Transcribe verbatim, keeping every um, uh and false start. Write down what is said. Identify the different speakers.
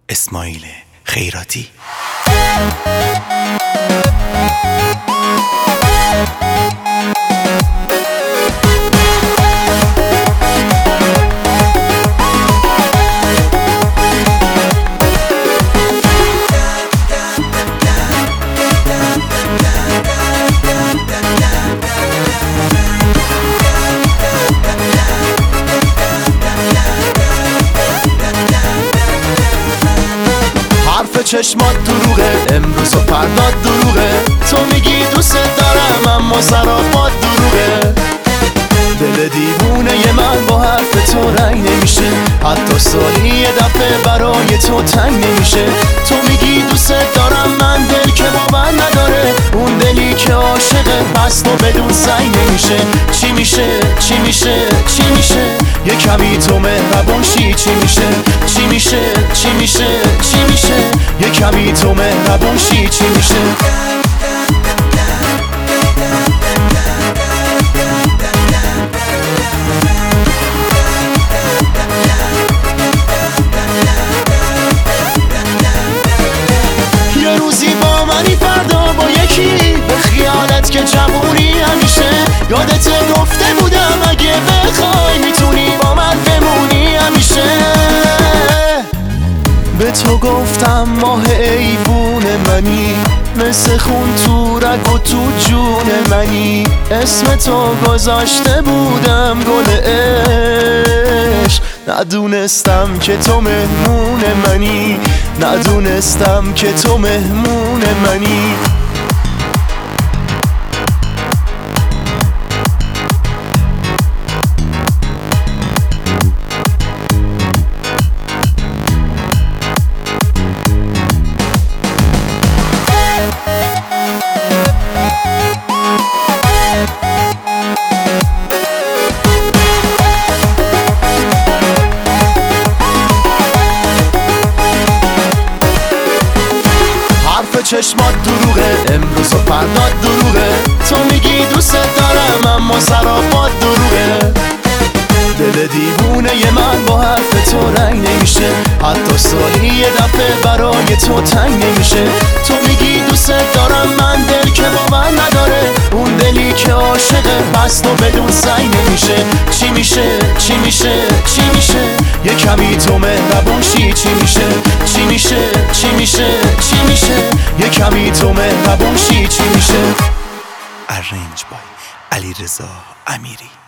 Speaker 1: اسماعیل خیراتی.
Speaker 2: چشمات دروغه، امروز و فردا دروغه. تو میگی دوست دارم اما سرافات دروغه. دل دیوونه من با حرف تو رنگ نمیشه، حتی سالی یه دفعه برای تو تنگ نمیشه. تو میگی دوست دارم، من دل که باور نداره، اون دلی که عاشقه پس تو بدون سعی نمیشه. چی میشه چی میشه چی میشه یه کمی تو مهربون شی. چی میشه چی میشه چی میشه چی میشه یه کمی تو مهربون شی. چی میشه یه روزی با منی، فردا با یکی، به خیالت که جوونی همیشه. یادت گفته بودم اگه بخوای میتونی با من بمونی همیشه. به تو گفتم ماه ایوون منی، مثل خون تو رگ و تو جون منی. اسم تو گذاشته بودم گل عشق، ندونستم که تو مهمون منی، ندونستم که تو مهمون منی. چشمات دروغه، امروز و فردا دروغه. تو میگی دوست دارم اما سرافات دروغه. دل دیوونه من با حرف تو رنگ نمیشه، حتی سالی یه دفعه برای تو تنگ نمیشه. تو میگی دوست دارم، من دل که باور نداره، اون دلی که عاشقه پس تو بدون سعی نمیشه. چی میشه چی میشه چی میشه یه کمی تو مهربون شی. چی میشه چی میشه چی میشه چی میشه یه کمی تو مهربون شی. چی میشه
Speaker 1: ارنج بای علیرضا امیری.